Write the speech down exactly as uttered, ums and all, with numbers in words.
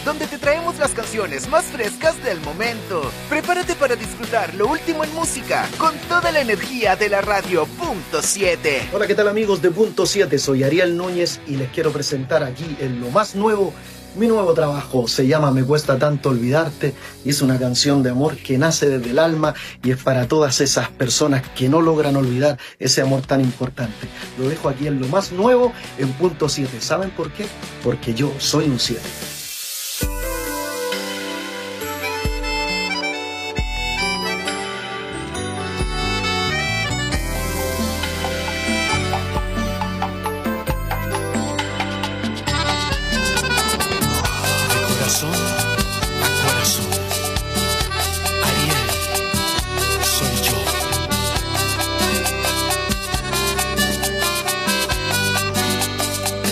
donde te traemos las canciones más frescas del momento. Prepárate para disfrutar lo último en música con toda la energía de la radio Punto siete. Hola, ¿qué tal amigos de Punto siete? Soy Ariel Núñez y les quiero presentar aquí en lo más nuevo, mi nuevo trabajo. Se llama Me Cuesta Tanto Olvidarte y es una canción de amor que nace desde el alma y es para todas esas personas que no logran olvidar ese amor tan importante. Lo dejo aquí en lo más nuevo en Punto siete. ¿Saben por qué? Porque yo soy un siete.